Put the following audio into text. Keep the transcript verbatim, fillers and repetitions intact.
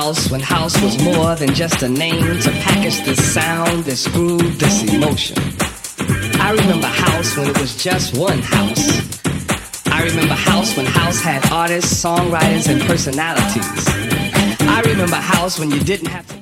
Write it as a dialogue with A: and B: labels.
A: house when house was more than just a name to package this sound, this groove, this emotion. I remember house when it was just one house. I remember house when house had artists, songwriters, and personalities. I remember house when you didn't have to